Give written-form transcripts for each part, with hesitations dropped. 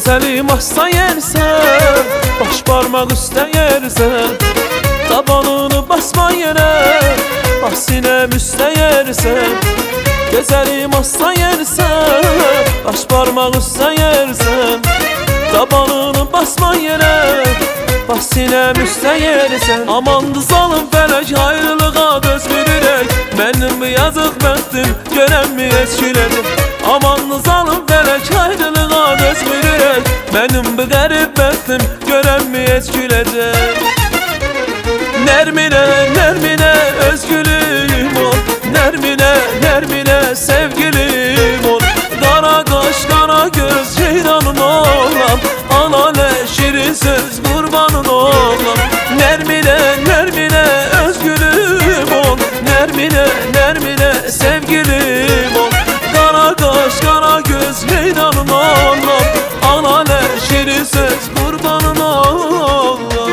Gözəlim asla yersən, baş parmaq üstə yersən, tabanını basma yerə, baş sinəm üstə yersən. Gözəlim asla yersən, baş parmaq üstə yersən, tabanını basma yerə, baş sinəm üstə yersən. Amandı zalım fələk, ayrılığa dözmürürək, mənim bu yazıq bəxtim görənmi eskiləcək. Amandı zalım fələk, ayrılığa dözmürürək, mənim bu qərib bəxtim görənmi eskiləcək. Nərminə, Nərminə özgülüm ol, Nərminə, Nərminə sevgilim ol. Qara qaş, qara göz ceyranın oğlan, ananə şirin söz qurbanın oğlan. Nərminə, Nərminə özgülüm ol, Nərminə, Nərminə sevgilim ol. Qara qaş, qara göz ceyranın oğlan, ananə şirin söz qurbanın oğlan.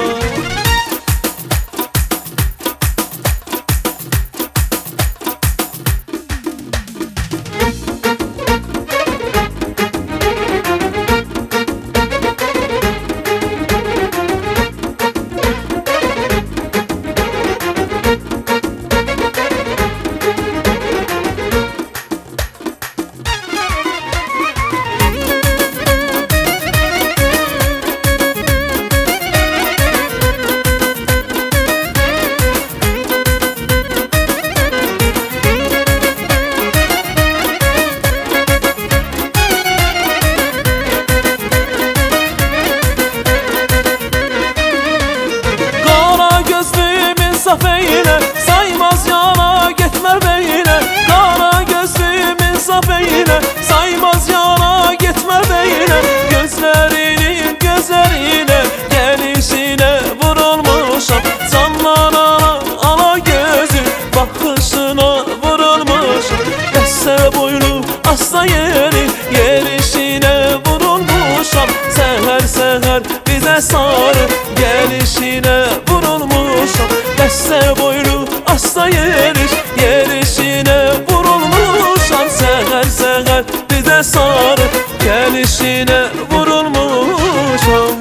Saf eyle, saymaz yana getmə beylə. Qara gözlüyüm saf eyle, saymaz yana getmə beylə. Gözlərinin gözlərinə, gəlişinə vurulmuşam, canlara ala gözü, baxışına vurulmuşam. Dəstə boylu asla yeri, yerişinə vurulmuşam. Səhər səhər bizə sarı, gəlişinə vurulmuşam. Dəstə boylu asla yeriş, yerişinə vurulmuşam. Səhər səhər bizə sarı, gəlişinə vurulmuşam.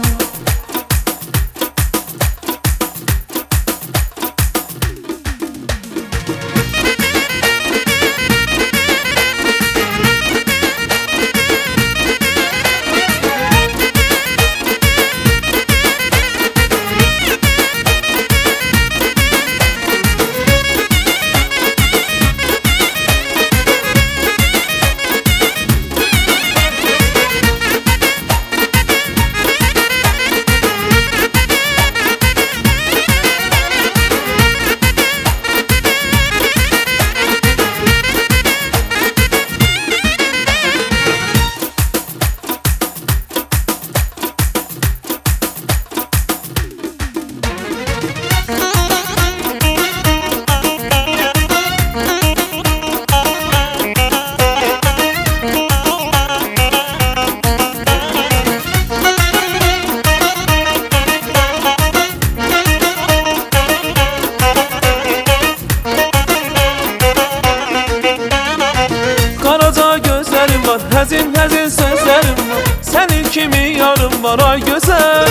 Həzin həzin sözlərim var, sənin kimi yarım var ay gözəl.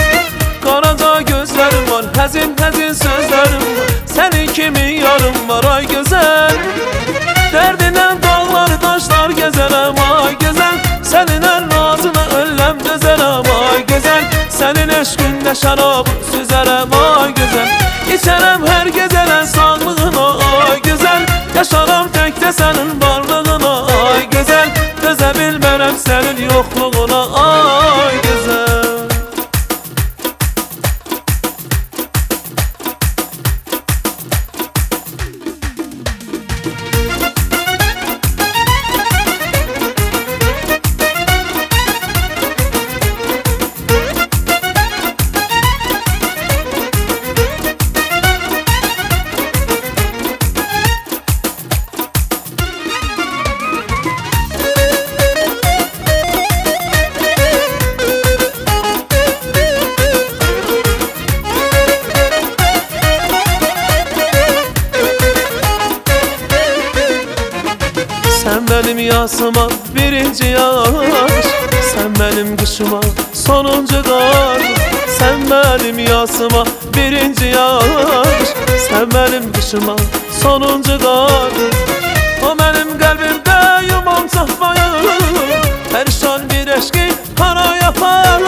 Qaraca gözlərim var, həzin həzin sözlərim var, sənin kimi yarım var ay gözəl. Dərdinən dağlar daşlar gəzərəm ay gözəl, sənin ən razına ölləm dözərəm ay gözəl. Sənin eşqində şərabı süzərəm ay gözəl, içərəm hər gecədən sağlığına ay gözəl. Yaşaram təkdə sənin varlığına ay gözəl, dözə bilmərəm sənin yoxluğuna ay gözəl. Sən mənim yasıma birinci yaş, sən mənim benim kışıma sonuncu kar, sen benim yasıma birinci yağış. Sen benim kışıma sonuncu kar, o benim kalbimde yuman çakmayı, perişan bir eşki kara yapar.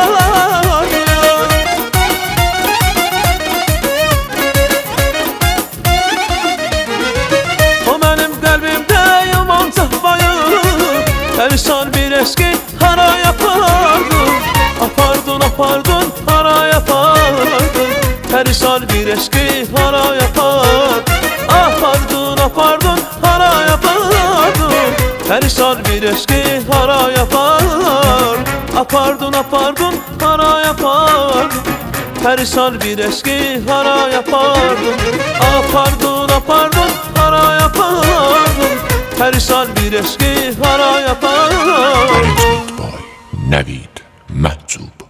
O benim kalbimde yuman çakmayı, perişan bir eşki hara yapardın. Apardın apardın hara yapardın, perişan bir eşki hara yapar. Apardın apardın hara yapardın, perişan bir eşki hara yapar. Apardın apardın hara yapardın, perişan bir eşki hara yapardın. Apardın apardın hara yapardın, perişan bir eşki hara yapar. Navid Mahcup.